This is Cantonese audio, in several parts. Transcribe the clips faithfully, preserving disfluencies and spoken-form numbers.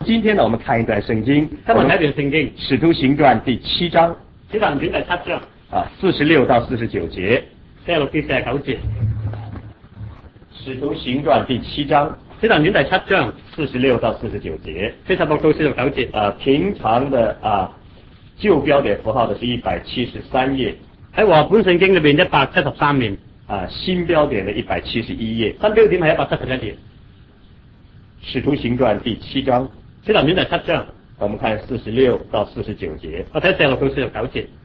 今天呢，我们看一段圣经。 今日睇一段聖經，《 使徒行傳》第七章。 《使徒行傳》第七章啊，四十六到四十九節。 四十六至四十九節。《 使徒行傳》第七章，《 使徒行傳》第七章四十六到四十九節。 四十六到四十九節。 啊，平常的啊舊標點符號的是一百七十三頁， 喺和本聖經裏邊一百七十三面。 啊，新標點的一百七十一頁， 新標點係一百七十一頁。《 使徒行傳》第七章，《 使徒行傳》第七章， 我們看四十六到四十九節。 我睇四十六到四十九節，《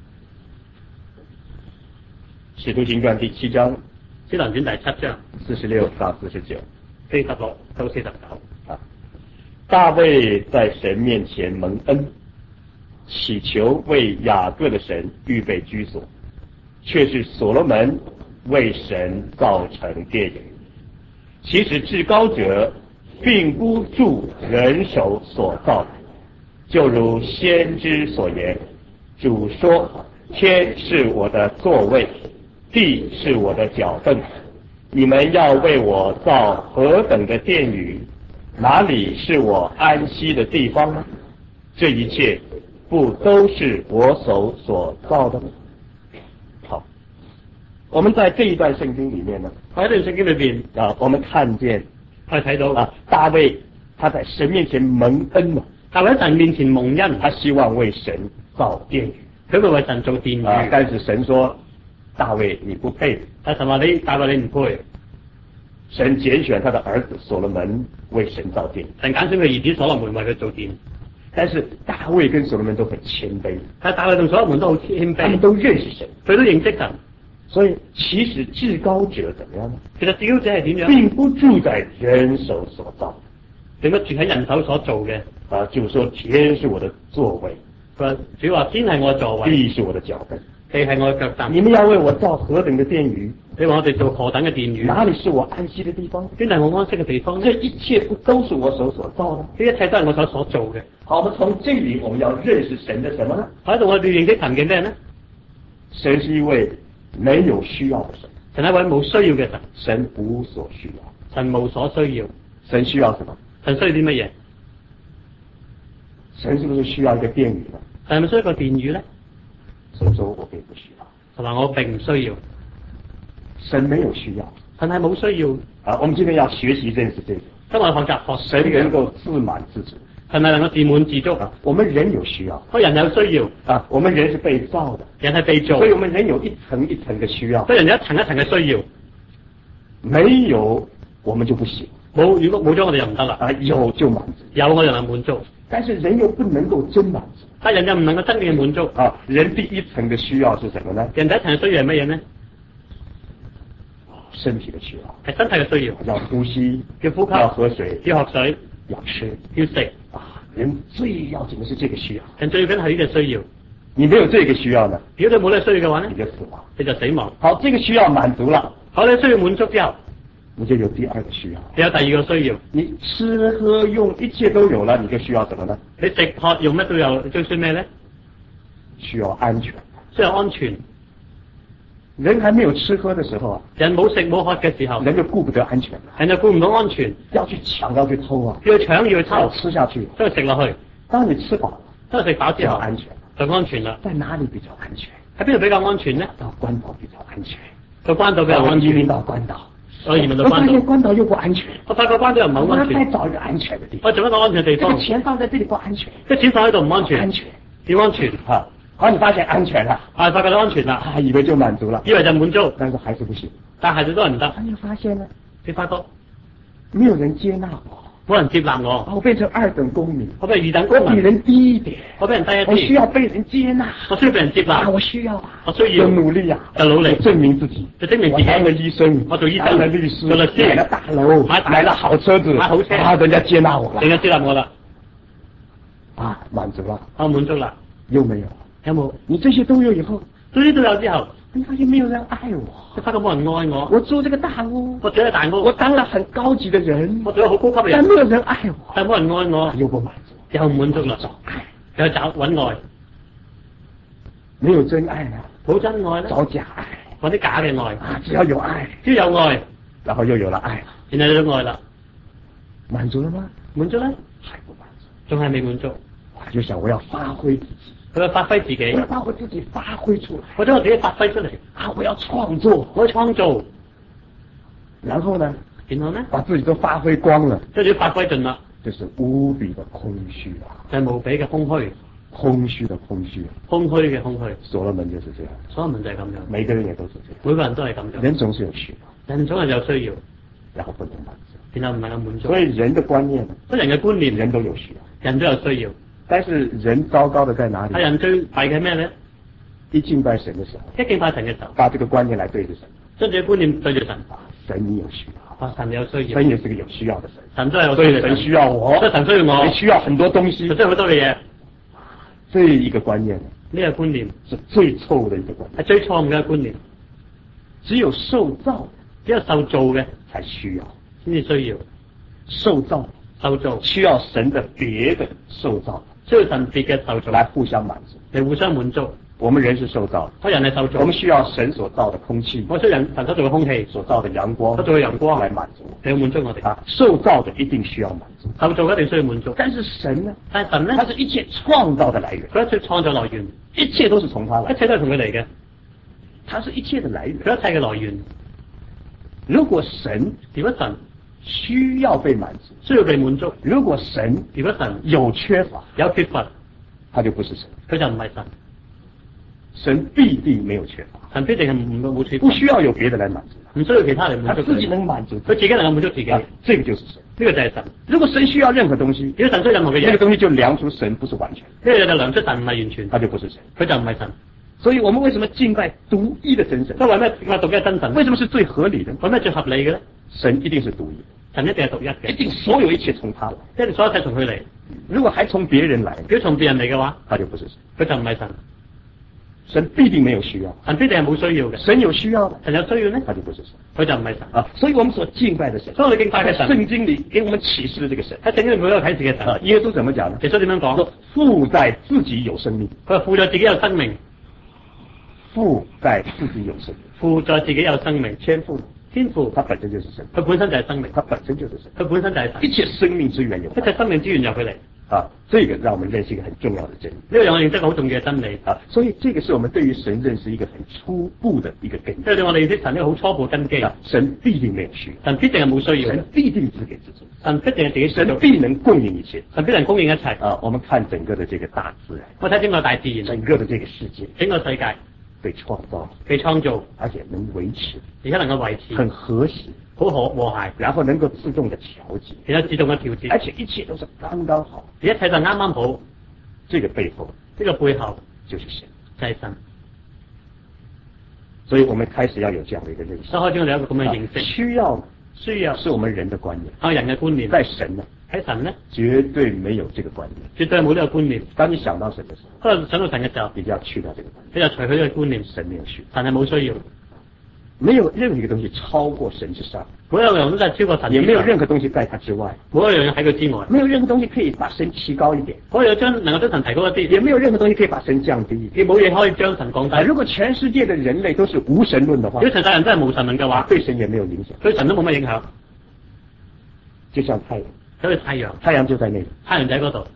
使徒行傳》第七章，《 使徒行傳》第七章， 四十六到四十九， 四十六到四十九。 啊，大衛在神面前蒙恩，祈求為雅各的神預備居所，卻是所羅門為神造成殿宇。其實至高者並不住人手所造的，就如先知所言，主說：天是我的座位，地是我的腳凳，你們要為我造何等的殿宇？哪裡是我安息的地方呢？這一切不都是我手所造的嗎？好，我們在這一段聖經裡面呢， 喺呢段聖經裏邊啊，我們看見我哋睇到啊，大衛他在神面前蒙恩嘛， 大衛喺神面前蒙恩， 他希望為神造殿宇， 佢會為神做殿宇， 啊，但是神說大衛你不配， 但神話你大衛你唔配。 神揀選他的兒子所羅門為神造殿， 神揀選佢兒子所羅門為佢做殿。 但是大衛跟所羅門都很謙卑， 但大衛同所羅門都好謙卑， 他們都認識神， 佢都認識神。 所以其實至高者怎麼樣呢？ 其實至高者係點樣？ 並不住在人手所造， 並不住喺人手所做嘅。 啊，就說天是我的座位， 佢話主話天係我嘅座位， 地是我的腳凳， 地係我嘅腳凳。 你們要為我造何等的殿宇？ 你話我哋做何等嘅殿宇？ 哪裡是我安息的地方？ 邊係我安息嘅地方呢？ 這一切不都是我手所造的？ 呢一切都係我手所做嘅。 好，我們從這裡我們要認識神的什麼呢？ 喺度我哋認識神嘅咩呢？ 神是一位沒有需要的神， 神係一位冇需要嘅神， 神無所需要， 神無所需要。 神需要什麼？ 神需要啲乜嘢？ 神是不是需要一個殿宇呢？ 神係咪需要一個殿宇呢？ 神說我並不需要， 同埋我並唔需要。 神沒有需要， 神係冇需要。 啊，我們今天要學習認識這個。 今日學習學神能夠自滿自足， 神係能夠自滿自足。 啊，我們人有需要， 我人有需要。 啊，我們人是被造的， 人係被造， 所以我們人有一層一層的需要， 所以人有一層一層嘅需要。 沒有我們就不行， 冇如果冇咗我哋就唔得啦。 啊，有就滿足， 有我就能滿足， 但是人又不能夠真滿足。 但人又唔能夠真正滿足。 啊，人第一層的需要是什麼呢？ 人第一層嘅需要係乜嘢呢？ 身體的需要， 係身體嘅需要， 要呼吸， 要呼吸， 要喝水， 要喝水， 要吃， 要食。 啊，人最要緊的是這個需要。 人最緊係呢個需要。 你沒有這個需要呢？ 如果你冇呢個需要嘅話呢， 你就死亡， 你就死亡。 好，這個需要滿足了， 好，你需要滿足之後， 你就有第二個需要。 你有第二個需要。 你吃喝用一切都有了，你就需要什麼呢？ 你食喝用乜都有，你最需要咩呢？ 需要安全， 需要安全。 人還沒有吃喝的時候啊， 人冇食冇喝嘅時候， 人就顧不得安全了， 人就顧唔到安全， 要去搶，要去偷啊， 要去搶要去偷， 要吃下去， 都要食落去。 當你吃飽， 當你食飽之後， 安全， 就安全啦。 在哪裡比較安全？ 喺邊度比較安全呢？ 到關島比較安全， 到關島比較安全。 移民到關島， 我移民到關島。 我發現關島又不安全， 我發覺關島又唔係好安全。 我再找一個安全的地方。 我找一個安全的地方。 這個錢放在這裡不安全， 這錢放喺度唔安全。 安全， 要安全啊！好，你發現安全了， 啊，發覺到安全啦， 啊，以為就滿足了， 以為就滿足， 但是還是不行。 但係都係唔得。 你發現呢？ 你發覺沒有人接納我， 冇人接納我， 我變成二等公民， 我變二等公民， 我比人低一點， 我比人低一啲， 我需要被人接納， 我需要被人接納， 啊，我需要啊， 我需要就努力啊， 就努力證明自己， 就證明自己。 我當了醫生， 我做醫生， 當了律師， 做律師， 買了大樓， 買買了好車子， 買好車， 啊，人家接納我了， 人家接納我啦， 啊，滿足了， 我滿足啦， 有沒有？ 有冇？ 你這些都有以後， 這些都有之後， 你發現沒有人愛我， 你發覺冇人愛我。 我住這個大屋， 我住喺大屋， 我當了很高級的人， 我做咗好高級嘅人， 但沒有人愛我， 但冇人愛我， 又不滿足， 又唔滿足啦， 找愛， 又找揾愛， 沒有真愛呢， 冇真愛咧， 找假愛， 揾啲假嘅愛， 啊，只要有愛， 只要有愛， 然後又有了愛， 然後有咗愛啦， 滿足了嗎？ 滿足咧， 還不滿足。 仲係未滿足， 他就想我要發揮自己， 佢要發揮自己， 我要把我自己發揮出來， 我將我自己發揮出嚟， 啊，我要創作， 我要創造， 然後呢， 然後呢， 把自己都發揮光了， 將自己發揮盡啦， 就是無比的空虛啊， 就係無比嘅空虛， 空虛的空虛， 空虛嘅空虛。 所羅門就是這樣， 所羅門就係咁樣， 每個人也都是這樣， 每個人都係咁樣， 人總是有需要， 人總係有需要， 然後不能滿足， 然後唔能夠滿足。 所以人的觀念， 所以人嘅觀念， 人都有需要， 人都有需要。 但是人糟糕的在哪裡？ 係人最弊嘅咩咧？ 一敬拜神的時候， 一敬拜神嘅時候， 把這個觀念來對着神， 將自己觀念對住神， 神你有需要， 啊，神有需要， 神也是個有需要的神， 神都係有所以需要嘅神需要我， 所以神需要我， 你需要很多東西， 神需要好多嘅嘢。 這一個觀念呢個觀念是最錯誤的一個觀念， 係最錯誤嘅觀念。 只有受造， 只有受造嘅才需要， 先至需要受造， 受造需要神的別的受造， 需要神別嘅受造來互相滿足， 嚟互相滿足。 我們人是受造， 我人係受造， 我們需要神所造的空氣， 我需要人神所造嘅空氣， 所造的陽光， 所造嘅陽光來滿足， 嚟滿足我哋。 啊，受造的一定需要滿足， 受造一定需要滿足。 但是神呢？ 但係神咧， 它是一切創造的來源， 佢一切創造來源， 一切都是從他來， 一切都係從佢嚟嘅， 它是一切的來源， 佢一切嘅來源。 如果神如果神需要被滿足， 需要被滿足， 如果神如果神有缺乏， 有缺乏， 他就不是神， 佢就唔係神。 神必定沒有缺乏， 神必定係唔冇缺乏， 不需要有別的來滿足， 唔需要其他嚟滿足佢， 他自己能滿足， 佢自己能夠滿足自己， 啊，這個就是神， 呢個就係神。 如果神需要任何東西， 如果神需要任何嘅嘢， 那個東西就量出神不是完全， 呢個就量出神唔係完全， 他就不是神， 佢就唔係神。 所以我們為什麼敬拜獨一的真神？ 所以為咩敬拜獨一嘅真神？ 為什麼是最合理的？ 為咩最合理嘅咧？ 神一定是獨一的， 神一定係獨一嘅， 一定所有一切從他來， 一定所有一切從佢嚟。 如果還從別人來， 如果從別人嚟嘅話， 他就不是神， 佢就唔係神。 神必定沒有需要， 神必定係冇需要嘅。 神有需要的， 神有需要呢， 他就不是神， 佢就唔係神啊。所以我們所敬拜的神， 所以我哋敬拜嘅神， 聖經裏給我們啟示的這個神， 喺聖經裏面都有啟示嘅神。 啊，耶穌怎麼講呢？ 耶穌點樣講？ 父在自己有生命， 佢話父在自己有生命， 父在自己有生命， 父在自己有生命， 天父， 天父， 他本身就是神， 佢本身就係生命， 他本身就是神， 佢本身就係神， 一切生命之源有一切生命之源由佢嚟。 啊，這個讓我們認識一個很重要的真理。 呢個讓我認識一個好重要嘅真理啊，所以這個是我們對於神認識一個很初步的一個根基。 即係對我哋認識神一個好初步根基。 啊，神必定沒有需要， 神必定係冇需要， 神必定只給自己， 神必定係自己， 神必能供應一切， 神必能供應一切。 啊，我們看整個的這個大自然， 我睇整個大自然， 整個的這個世界， 整個世界被創造， 被創造， 而且能維持， 而家能夠維持， 很和諧， 好和和諧， 然後能夠自動的調節， 然後自動嘅調節， 而且一切都是剛剛好， 而一切就啱啱好。 這個背後， 呢個背後就是神， 就係神。 所以我們開始要有這樣的一個認識。 所以開始我哋有一個咁嘅認識， 需要需要是我們人的觀念， 係人嘅觀念。 在神呢， 喺神呢， 絕對沒有這個觀念， 絕對係冇呢個觀念。 當你想到神的時候， 可能想到神嘅時候， 你就要去掉這個觀念， 你就除去呢個觀念。 神沒有需要， 神係冇需要， 沒有任何一個東西超過神之上， 每一樣都係超過神， 也沒有任何東西在他之外， 每一樣嘢喺佢之外， 沒有任何東西可以把神提高一點， 可以將能夠將神提高一啲， 也沒有任何東西可以把神降低一點。 亦冇嘢可以將神降低。 啊，如果全世界的人類都是無神論的話， 如果全世界人真係無神論嘅話， 對神也沒有影響， 對神都冇乜影響。 就像太陽， 好似太陽， 太陽就在那裡， 太陽就喺嗰度。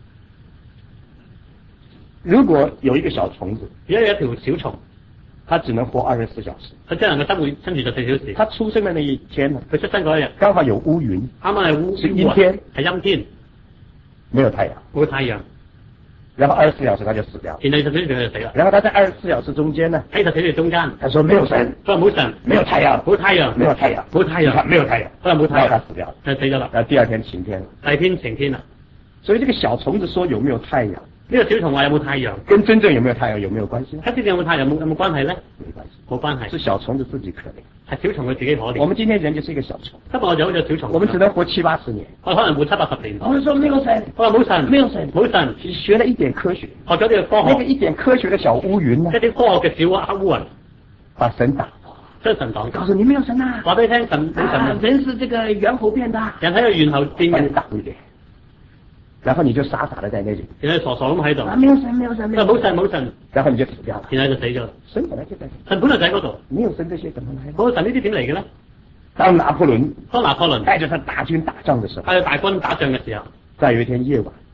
如果有一個小蟲子， 如果有一條小蟲， 它只能活二十四小時， 佢只能夠生活生存十四小時。 它出生的那一天呢， 佢出生嗰一日剛好有烏雲， 啱啱係烏是陰天， 係陰天， 沒有太陽， 冇太陽， 然後二十四小時它就死掉， 然後十四小時佢就死啦。 然後他在二十四小時中間呢， 喺十四小時中間， 他說沒有神， 佢話冇神， 沒有太陽， 冇太陽， 沒有太陽， 冇太陽， 你看沒有太陽， 佢話冇太陽， 然後它死掉了， 就死咗啦。 然後第二天晴天了， 第二天晴天啦。 所以這個小蟲子說有沒有太陽， 呢個小蟲話有冇太陽， 跟真正有沒有太陽有沒有關係呢？ 跟真正有冇太陽有冇有冇關係咧？ 沒關係， 冇關係， 是小蟲子自己可憐， 係小蟲佢自己可憐。 我們今天人就是一個小蟲， 今日我就好似小蟲， 我們只能活七八十年， 我可能活七八十年。 我們說沒有神， 我話冇神， 沒有神， 冇神， 學了一點科學， 學咗啲科學， 那個一點科學的小烏雲呢， 一啲科學嘅小黑烏雲， 把神打破， 將神擋。 告訴你沒有神啊， 話俾你聽，神冇神啊啊， 人是這個猿猴變的， 人喺個猿猴變把你嘅， 打一點，然後你就傻傻的在那裡， 然後傻傻咁喺度， 啊沒有神，沒有神，沒有佢話冇神冇神， 然後你就死掉了， 然後就死咗啦。 神本來就在， 神本來就喺嗰度， 沒有神這些怎麼來的？ 冇神呢啲點嚟嘅咧？ 當拿破崙當拿破崙帶着他大軍打仗的時候， 喺大軍打仗嘅時候， 在有一天夜晚，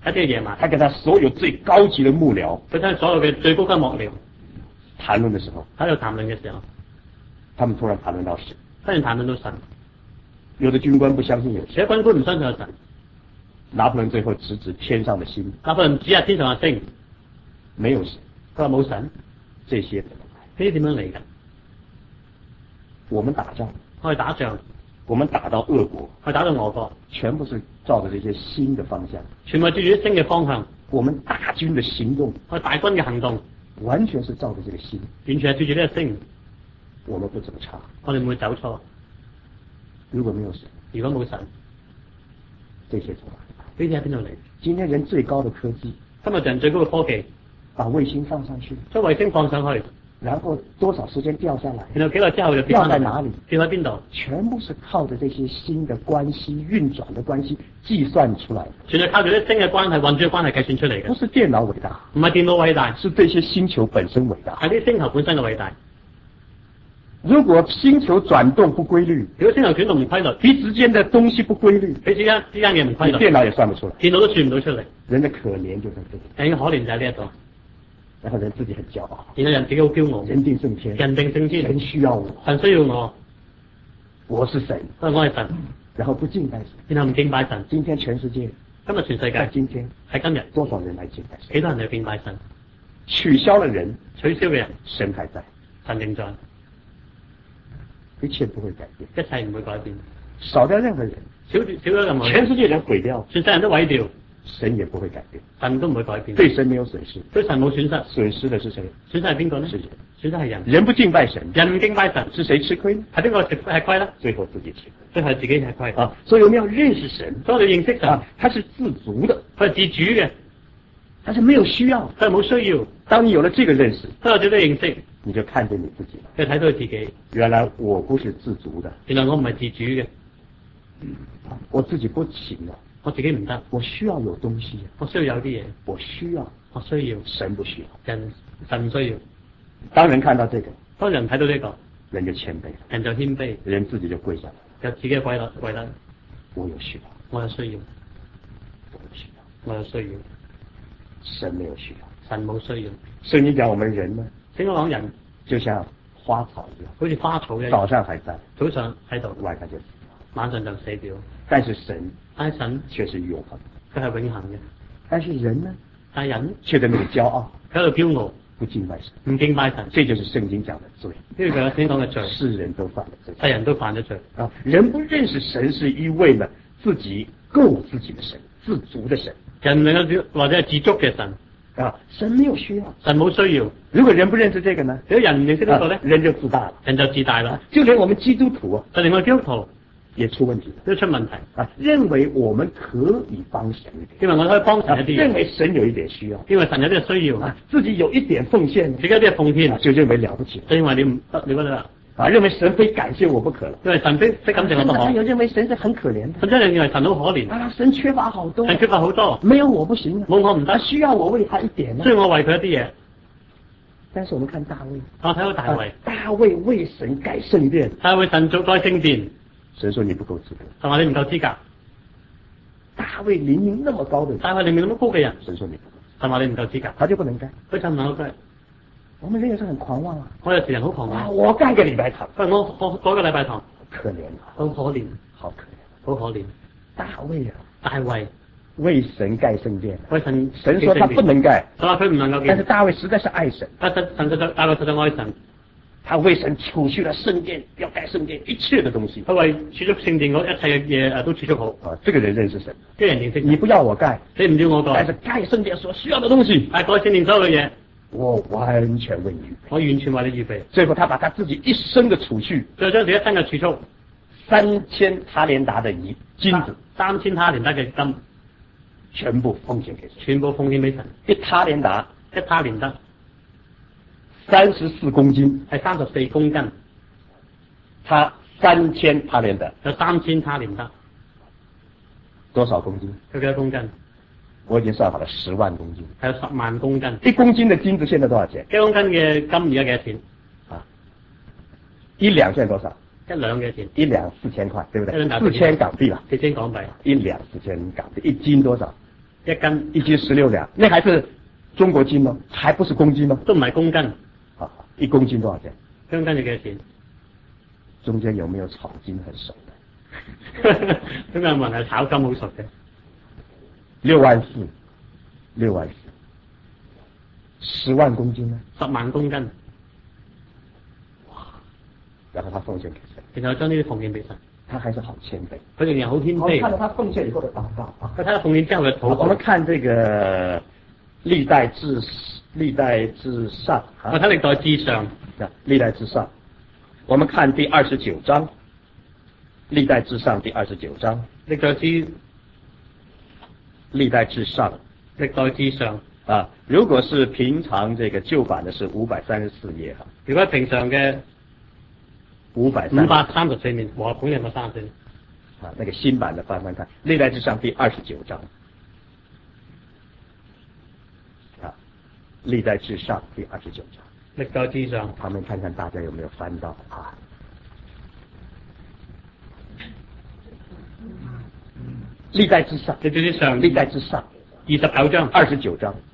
一啲夜晚， 他跟他所有最高級的幕僚佢聽所有嘅最高級幕僚談論的時候， 喺度談論嘅時候， 他們突然談論到神。 忽然談論到神， 有的軍官不相信有神， 有軍官唔相信有神， 拿破崙最後直指天上的星， 拿破崙指下天上嘅星， 沒有神， 佢話冇神， 這些怎麼來？ 呢啲點樣嚟嘅？ 我們打仗， 我哋打仗， 我們打到俄國， 我哋打到俄國， 全部是照着這些星的方向， 全部係照住啲星嘅方向。 我們大軍的行動， 我哋大軍嘅行動， 完全是照着這個星， 完全係照住呢個星。 我們不怎麼差， 我哋唔會走錯。 如果沒有神， 如果冇神， 這些從哪？ 呢啲喺邊度嚟？ 今天人最高的科技， 今日人最高嘅科技， 把衛星放上去， 將衛星放上去， 然後多少時間掉下來， 然後幾耐之後就跌掉翻嚟， 在哪裡？ 跌喺邊度？ 全部是靠着這些星的關係、運轉的關係計算出來的， 全係靠住啲星嘅關係、運轉嘅關係計算出嚟嘅。 不是電腦偉大， 唔係電腦偉大， 是這些星球本身偉大。 係啲星球本身嘅偉大。 如果星球轉動不規律， 如果星球轉動唔規律， 彼此之間的東西不規律， 彼此之間之間嘅唔規律， 電腦也算不出來。 電腦都算唔到出嚟。 人的可憐就在這裡， 人嘅可憐就喺呢一度。 然後人自己很驕傲， 然後人自己好驕傲， 人定勝天， 人定勝天， 神需要我， 神需要我， 我是神， 所以我係神， 然後不敬拜神， 然後唔敬拜神。 今天全世界， 今日全世界， 在今天喺今日， 多少人來敬拜神？ 幾多人嚟敬拜神？ 取消了人， 取消嘅人， 神還在， 神仍在， 一切不會改變， 一切唔會改變。 少掉任何人， 少少咗任何人， 全世界人毀掉， 全世界人都毀掉， 神也不會改變， 神都唔會改變。 對神沒有損失， 對神冇損失， 損失的是誰？ 損失係邊個呢？ 是人， 損失係人。 人不敬拜神， 人唔敬拜神， 是誰吃虧呢？ 係邊個食係虧呢？ 最後自己吃虧。 最後係自己係虧。 啊，所以我們要認識神， 所以我哋認識神， 啊，他是自足的， 佢係自主嘅， 他是沒有需要。 佢係冇需要。 當你有了這個認識， 所以我哋都認識， 你就看見你自己了， 你睇到佢自己。 原來我不是自足的， 原來我唔係自主嘅， 我自己不行了， 我自己唔得， 我需要有東西， 我需要有啲嘢， 我需要， 我需要， 神不需要。 人神唔需要。 當人看到這個， 當人睇到呢個， 人就謙卑了， 人就謙卑， 人自己就跪下來， 就自己跪落跪低。 我有需要， 我有需要， 我有需要， 我有需要， 神沒有需要。 神冇需要。 聖經講我們人呢， 聖經講人就像花草一樣， 好似花草一樣， 早上還在， 早上喺度， 晚上就死了。 晚上就死掉。 但是神但係神卻是永恆， 佢係永恆嘅， 但是人呢， 但係人卻在那裡驕傲， 佢喺度驕傲， 不敬拜神。 唔敬拜神。 這就是聖經講的罪， 呢個就係聖經講嘅罪， 世人都犯了罪， 世人都犯咗罪。 啊，人不認識神是一位呢自己夠自己的神，自足的神。 人唔能夠或者係自足嘅神， 啊，神沒有需要， 神冇需要。 如果人不認識這個呢， 如果人唔認識呢個咧， 啊，人就自大了， 人就自大啦啊。就連我們基督徒啊， 就連我基督徒也出問題了， 都出問題， 啊，認為我們可以幫神一點， 因為我可以幫神啊， 一啲嘢， 認為神有一點需要， 因為神有啲嘅需要， 啊，自己有一點奉獻， 自己有啲嘅奉獻， 啊，就認為了不起， 就認為你唔得，你覺得啦？ 啊，認為神非感謝我不可了， 因為神非非感謝我不可。 甚至有認為神是很可憐的， 甚至有人認為神好可憐， 啊，神缺乏好多， 神缺乏好多， 沒有我不行， 冇我唔得， 需要我為他一點呢， 需要我為佢一啲嘢。 但是我們看大衛， 我睇到大衛， 啊，大衛為神蓋聖殿， 大衛神做蓋聖殿， 神說你不夠資格， 同埋你唔夠資格。 大衛靈命那麼高的人， 大衛靈命咁高嘅人， 神說你不夠， 同埋你唔夠資格， 他就不能蓋， 佢就唔能夠蓋。 我們人有時候很狂妄啊， 我有時人好狂啊， 妄， 我蓋個禮拜堂， 喂，我我改個禮拜堂， 可憐啊， 好可憐， 好可憐， 好可憐。 大衛啊， 大衛為神蓋聖殿， 為神， 神說他不能蓋， 佢話佢唔能夠但是建， 大衛實在是愛神， 但神神就大衛實在愛神， 他為神儲蓄了聖殿，要蓋聖殿一切的東西， 佢為儲蓄聖殿嗰一切嘅嘢誒都儲蓄好。 啊，這個人認識神， 啲人認識你不要我蓋， 你唔要我但是蓋， 蓋聖殿所需要的東西， 係蓋聖殿所有嘅嘢， 我完全為你預備。 我完全為你預備。 最後他把他自己一生的儲蓄， 最後將自己一生嘅儲蓄， 三千他連達的銀金子， 三千他連得嘅金， 全部奉獻給神， 全部奉獻俾神。 一他連達一他連得三十四公斤， 係三十四公斤， 他三千他連得有三千他連得， 多少公斤？ 佢幾多公斤？ 我已經算好了，十萬公斤。 係有十萬公斤。 一公斤的金子現在多少錢？ 一公斤嘅金而家幾多錢？ 啊，一兩現在多少？ 一兩嘅錢， 一兩四千塊，對不對？ 一兩四千港幣啦， 四千港幣。 一兩四千港幣，一斤多少？ 一斤一斤十六两，那还是中国斤吗？还不是公斤吗？ 都唔係公斤， 啊，一公斤多少钱？ 公斤要幾多錢？ 中间有没有炒金很熟的？ 咁有冇人係炒金好熟嘅？ 六万四，六万四，十萬公斤呢？ 十萬公斤。 然後他奉獻給神， 然後將呢啲奉獻俾神， 他還是好謙卑。 佢仍然好謙我們看到卑。 他奉獻以後的禱告啊。 佢睇下奉獻之後嘅禱我們告。 看這個歷代至歷代至上啊， 我睇歷代至上， 歷代至上，我們看第二十九章，歷代至上第二十九章， 歷代至歷代至上， 歷代至上啊，如果是平常這個舊版的是五百三十四頁哈， 如果平常嘅五百五百三十四面，和統一個三十四面。 啊，那個新版的翻翻看，歷代至上第二十九章，啊，歷代至上第二十九章。 歷代至上， 旁邊看看大家有沒有翻到啊？歷代之上， 歷代之上， 歷代之上， 二十九章， 二十九章。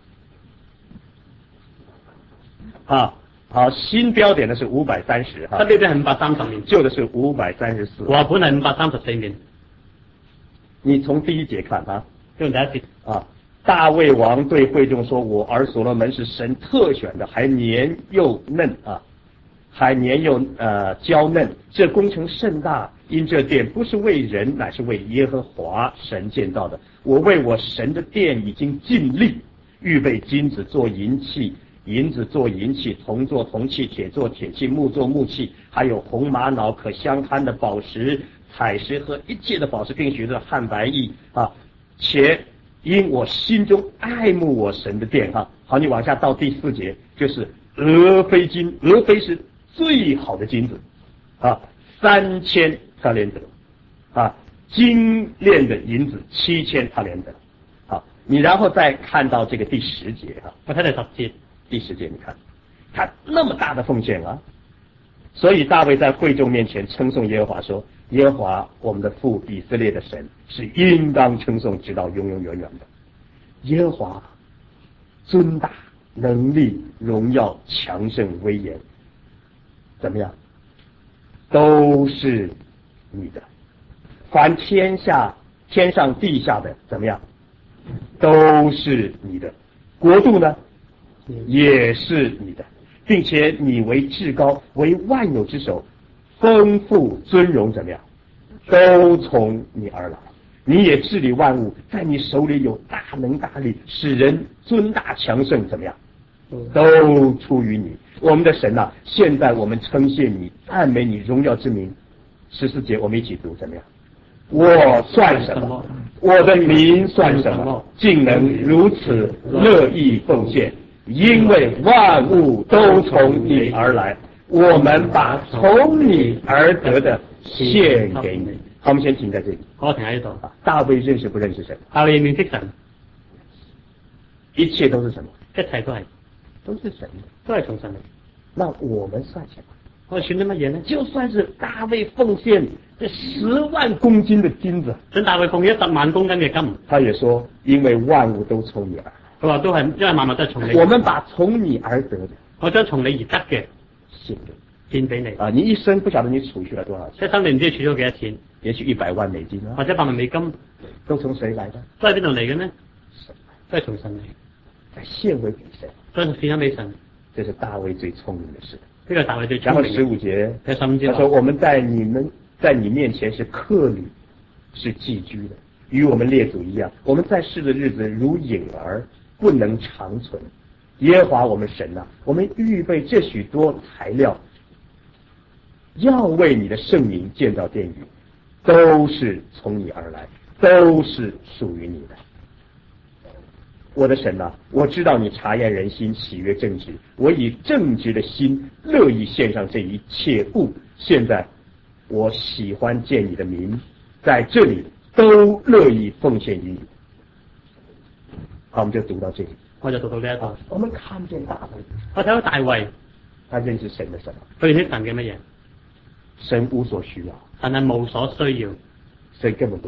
啊，好，新標點的是五百三十哈， 新標點係五百三十面， 舊的是五百三十四。 和本係五百三十四面。 你從第一節看啊， 跟住第一節啊，大衛王對會眾說：“我兒所羅門是神特選的，還年幼嫩啊，還年幼呃嬌嫩。這工程甚大，因這殿不是為人，乃是為耶和華神建造的。我為我神的殿已經盡力，預備金子做銀器，銀子做銀器，銅做銅器，鐵做鐵器，木做木器，還有紅瑪瑙可相堪的寶石、彩石和一切的寶石，並許的漢白玉啊，且。”因我心中愛慕我神的殿哈，好，你往下到第四節，就是俄斐金，俄斐是最好的金子啊，三千他連得啊，精煉的銀子七千他連得。好，你然後再看到這個第十節哈， 我睇第十節， 第十節你看，看那麼大的奉獻啊，所以大衛在會眾面前稱頌耶和華說。耶和華我們的父以色列的神是應當稱頌直到永永遠遠的。耶和華尊大能力榮耀強盛威嚴，怎麼樣？都是你的。凡天下天上地下的怎麼樣？都是你的。國度呢，也是你的，並且你為至高，為萬有之首。豐富尊榮怎麼樣？都從你而來。你也治理萬物，在你手裏有大能大力，使人尊大強盛怎麼樣？都出於你。我們的神啊，現在我們稱謝你，讚美你榮耀之名。十四節我們一起讀怎麼樣？我算什麼？我的民算什麼？竟能如此樂意奉獻？因為萬物都從你而來。我們把從你而得的獻給你。好，我們先停在這裡。 我停喺呢度。 大衛認識不認識神？ 大衛認識神， 一切都是什麼？ 一切都係都是神的， 都係從神嚟。 那我們算什麼？ 我哋算啲乜嘢呢？ 就算是大衛奉獻這十萬公斤的金子， 想大衛奉獻十萬公斤嘅金， 他也說，因為萬物都從你而來。 佢話都係因為萬物都係從你。 我們把從你而得的， 我將從你而得嘅。獻俾你啊！你一生不曉得你儲蓄了多少錢？ 一生你唔知儲咗幾多錢？ 也許一百萬美金啊， 或者百萬美金， 都從誰來的？ 都係邊度嚟嘅呢？都係從神嚟。 再獻回給神， 所以獻咗俾神。 這是大衛最聰明的事。 呢個大衛最聰明。 然後十五節， 第十五節， 他說：我們在你們在你面前是客旅，是寄居的，與我們列祖一樣。我們在世的日子如影兒，不能長存。耶和華我們神啊，我們預備這許多材料。要為你的聖名建造殿宇，都是從你而來，都是屬於你的。我的神啊，我知道你察驗人心，喜悅正直，我以正直的心樂意獻上這一切物。現在我喜歡見你的名，在這裡都樂意奉獻於你。好，我們就讀到這裡。 我就讀到呢一度。 我們看見大衛， 我睇到大衛， 他認識神的什麼？ 佢認識神嘅乜嘢？ 神無所需要， 神係無所需要， 神根本不需要，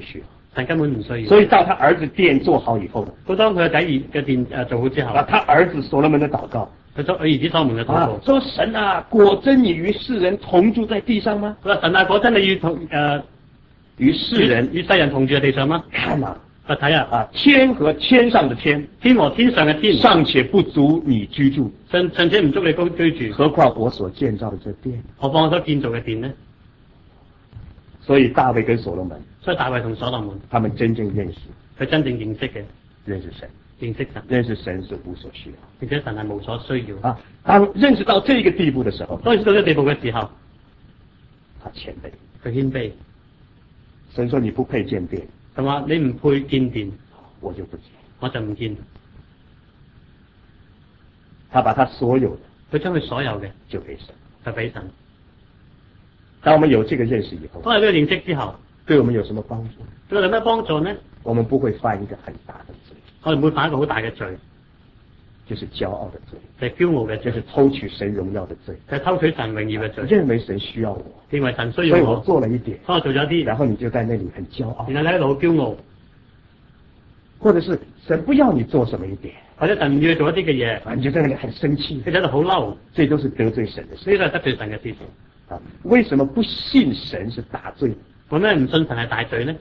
神根本唔需要。 所以到他兒子殿做好以後， 到當佢個仔嘅殿誒做好之後， 啊，他兒子所羅門的禱告， 佢作佢兒子所羅門嘅禱告， 說神啊，果真你與世人同住在地上嗎？ 佢話神啊，果真你與同誒與世人與世人同住喺地上嗎？ 看啊， 我睇下啊，天和天上的天， 天和天上嘅天， 尚且不足你居住， 尚尚且唔足你高居住， 何況我所建造的這殿？ 何況我所建造嘅殿呢？ 所以大衛跟所羅門， 所以大衛同所羅門， 他們真正認識， 佢真正認識嘅， 認識神， 認識神， 認識神是無所需要， 並且神係無所需要啊。當認識到這個地步的時候， 當認識到呢個地步嘅時候， 他謙卑， 佢謙卑。 神說你不配建殿， 同話你唔配建殿， 我就不建， 我就唔建。 他把他所有的， 佢將佢所有嘅就給神， 就俾神。 當我們有這個認識以後， 當有呢個認識之後， 對我們有什麼幫助？ 對我哋有咩幫助呢？ 我們不會犯一個很大的罪， 我哋唔會犯一個好大嘅罪， 就是驕傲的罪， 就係驕傲嘅罪， 就是偷取神榮耀的罪， 就係偷取神榮耀嘅罪， 認為神需要我， 認為神需要我， 所以我做了一點， 所以我做咗啲， 然後你就在那裡很驕傲， 然後你喺度好驕傲， 或者是神不要你做什麼一點， 或者神唔要你做一啲嘅嘢， 啊，你就在那裡很生氣， 你喺度好嬲， 這都是得罪神的事， 呢個係得罪神嘅事情。 啊，為什麼不信神是打罪？ 為咩唔信神係大罪呢？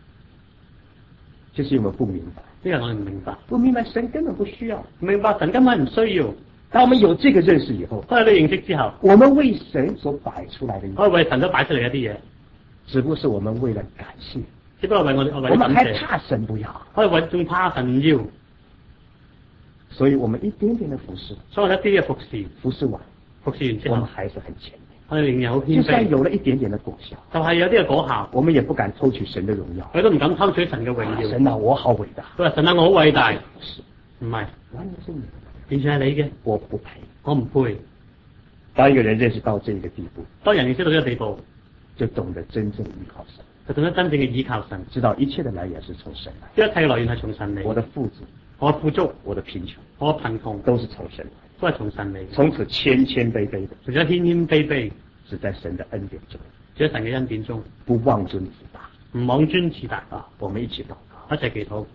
就是因為不明白， 呢個我哋唔明白， 不明白神根本不需要， 唔明白神根本唔需要。 當我們有這個認識以後， 當有呢個認識之後， 我們為神所擺出來的一切， 可以為神都擺出嚟一啲嘢， 只不過是我們為了感謝， 只不過為我哋我為我咗感謝， 們還怕神不要， 可以為仲怕神唔要， 所以我們一點點的服侍， 所以我一啲嘅服侍， 服侍完， 服侍完之後， 我們還是很謙卑。 我哋仍然好謙就算卑， 有了一點點的果效， 就係有啲嘅果效， 我們也不敢偷取神的榮耀。 佢都唔敢偷取神嘅榮耀。 神啊，我好偉大！ 佢話神啊，我好偉大， 是， 唔係， 完全是你， 完全係你嘅， 我不配。 我唔配。 當一個人認識到這個地步， 當人認識到呢個地步， 就懂得真正依靠神， 就懂得真正嘅依靠神， 知道一切的來源是從神來。 呢一切嘅來源係從神嚟。 我的富足， 我嘅富足， 我的貧窮， 我嘅貧窮， 都是從神來， 都係從神嚟。 從此謙謙卑卑的， 除咗謙謙卑卑， 是在神的恩典中， 除咗神嘅恩典中， 不妄尊自大， 唔妄尊自大。 啊！我們一起禱告， 一齊祈禱。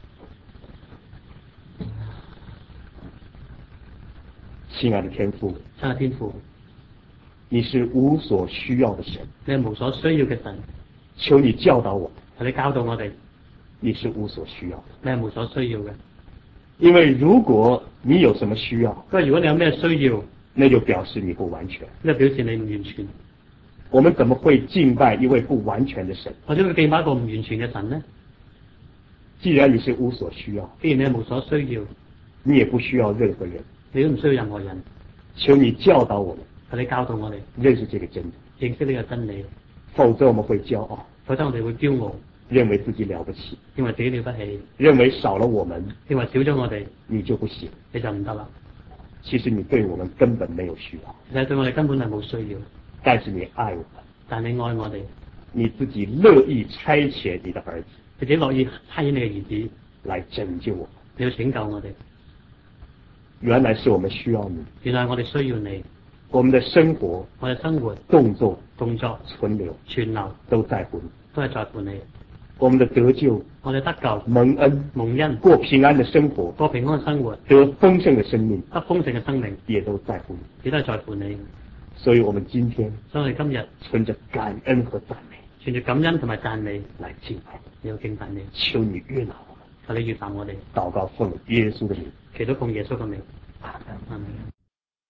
親愛的天父， 親愛天父， 你是無所需要的神， 你係無所需要嘅神， 求你教導我， 求你教導我哋， 你是無所需要的。 你係無所需要嘅。 因為如果你有什麼需要， 因為如果你有咩需要， 那就表示你不完全。 呢個表示你唔完全。 我們怎麼會敬拜一位不完全的神？ 或者會敬拜一個唔完全嘅神呢？ 既然你是無所需要， 既然你係無所需要， 你也不需要任何人， 你都唔需要任何人。 求你教導我們， 求你教導我哋認識這個真理， 認識呢個真理， 否則我們會驕傲， 否則我哋會驕傲， 認為自己了不起， 認為自己了不起， 認為少了我們， 認為少咗我哋， 你就不行， 你就唔得啦。 其實你對我們根本沒有需要， 其實對我哋根本係冇需要， 但是你愛我們， 但你愛我哋， 你自己樂意差遣你的兒子， 自己樂意差遣你嘅兒子來拯救我們。 你要拯救我哋。 原來是我們需要你， 原來我哋需要你， 我們的生活、 我哋生活、 動作、 動作、 存留存留都在乎你， 都係在乎你。 我們的得救、 我哋得救、 蒙恩、 蒙恩、 過平安的生活、 過平安嘅生活、 得豐盛的生命， 得豐盛嘅生命， 也都在乎你。 亦都係在乎你。 所以我們今天所以我哋今日存着感恩和讚美存住感恩同埋讚美來敬拜你， 你要敬拜你， 求你悅納我們， 求你悅納我哋， 禱告奉耶穌的名。 祈禱奉耶穌嘅名。